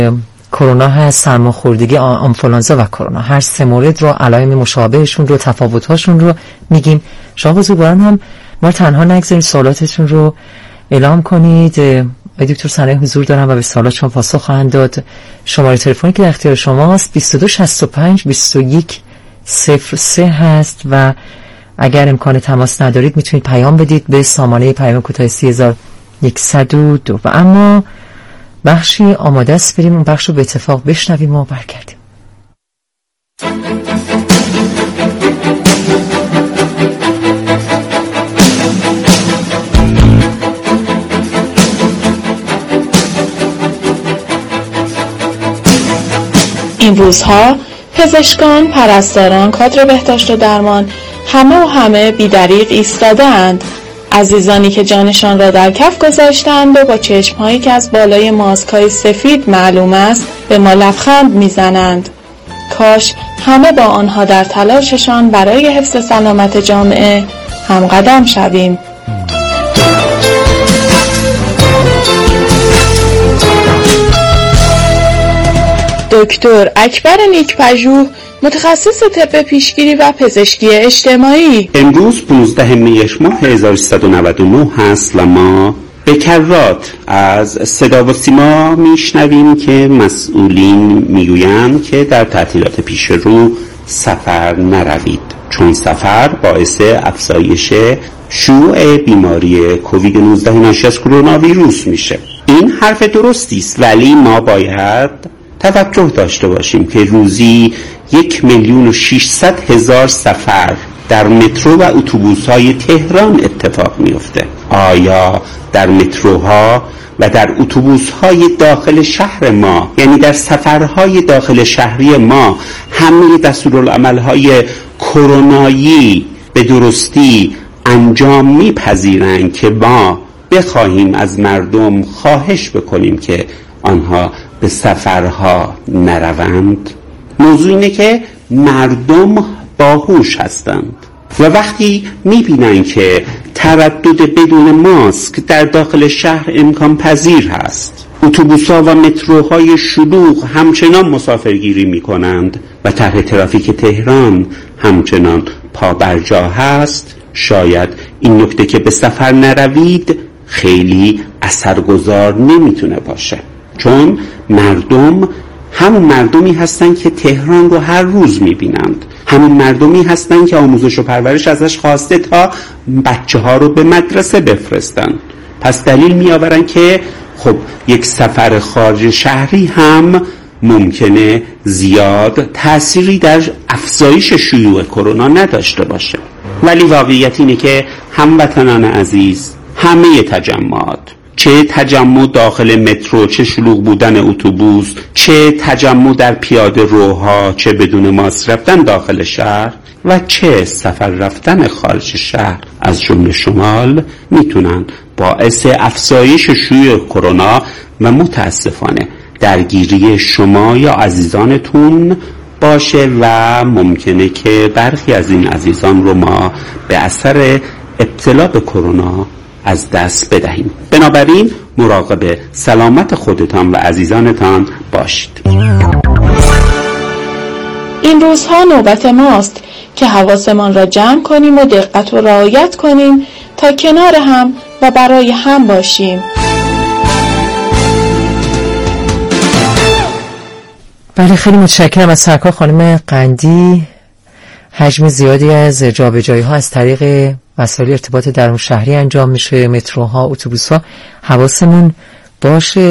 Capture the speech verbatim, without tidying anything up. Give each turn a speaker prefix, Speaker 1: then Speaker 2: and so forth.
Speaker 1: کرونا هست، سرماخوردگی، آنفولانزا و کرونا، هر سه مورد رو علائم مشابهشون رو، تفاوت‌هاشون رو میگیم. شما بزرگواران هم ما تنها نگذارید سوالاتتون رو اعلام کنید. آقای دکتر صنایع حضور دارن و به سوالاتشون پاسخ خواهند داد. شماره تلفنی که در اختیار شماست بیست و دو شصت و پنج بیست و یک صفر سه هست و اگر امکان تماس ندارید میتونید پیام بدید به سامانه پیام کوتاه سی هزار و صد و دو. و اما بخشی آماده است، بریم اون بخش رو به اتفاق بشنویم و برگردیم.
Speaker 2: این روزها پزشکان، پرستاران، کادر بهداشت و درمان همه و همه بی‌دریغ ایستاده اند. عزیزانی که جانشان را در کف گذاشتند و با چشمهایی که از بالای ماسک‌های سفید معلوم است به ما لبخند میزنند. کاش همه با آنها در تلاششان برای حفظ سلامت جامعه همقدم شویم. دکتر اکبر نیک‌پژوه، متخصص طب پیشگیری و پزشکی اجتماعی.
Speaker 3: امروز پانزدهم ماه هزار و سیصد و نود و نه هست و ما به کرات از صدا و سیما میشنویم که مسئولین میگویند که در تعطیلات پیش رو سفر نروید، چون سفر باعث افزایش شیوع بیماری کووید نوزده ناشی از کرونا ویروس میشه. این حرف درستی است، ولی ما باید توجه داشته باشیم که روزی یک میلیون و ششصد هزار سفر در مترو و اتوبوس‌های تهران اتفاق میفته. آیا در متروها و در اتوبوس‌های داخل شهر ما، یعنی در سفرهای داخل شهری ما، همه دستورالعمل‌های کرونایی به درستی انجام میپذیرند که ما بخواهیم از مردم خواهش بکنیم که آنها به سفرها نروند؟ موضوع اینه که مردم باهوش هستند و وقتی میبینن که تردد بدون ماسک در داخل شهر امکان پذیر هست، اتوبوس‌ها و متروهای شلوغ همچنان مسافرگیری میکنند و طرح ترافیک تهران همچنان پابرجا هست، شاید این نکته که به سفر نروید خیلی اثرگذار نمیتونه باشه، چون مردم همون مردمی هستن که تهران رو هر روز میبینند، همون مردمی هستن که آموزش و پرورش ازش خواسته تا بچه ها رو به مدرسه بفرستن. پس دلیل میآورن که خب یک سفر خارج شهری هم ممکنه زیاد تأثیری در افزایش شیوع کرونا نداشته باشه. ولی واقعیت اینه که هموطنان عزیز، همه تجمعات، چه تجمع داخل مترو، چه شلوغ بودن اتوبوس، چه تجمع در پیاده روها، چه بدون ماسک رفتن داخل شهر و چه سفر رفتن خارج شهر از جمله شمال، میتونن باعث افزایش شیوع کرونا و متاسفانه درگیری شما یا عزیزانتون باشه و ممکنه که برخی از این عزیزان رو ما به اثر ابتلا به کرونا از دست بدهیم. بنابراین مراقب سلامت خودتان و عزیزانتان باشید.
Speaker 2: این روزها نوبت ماست که حواسمان را جمع کنیم و دقت و رعایت کنیم تا کنار هم و برای هم باشیم.
Speaker 1: بله، خیلی متشکرم از سرکار خانم قندی. حجم زیادی از جابجایی ها از طریق وسایل ارتباط درون شهری انجام میشه، متروها، اتوبوس‌ها. حواسمون باشه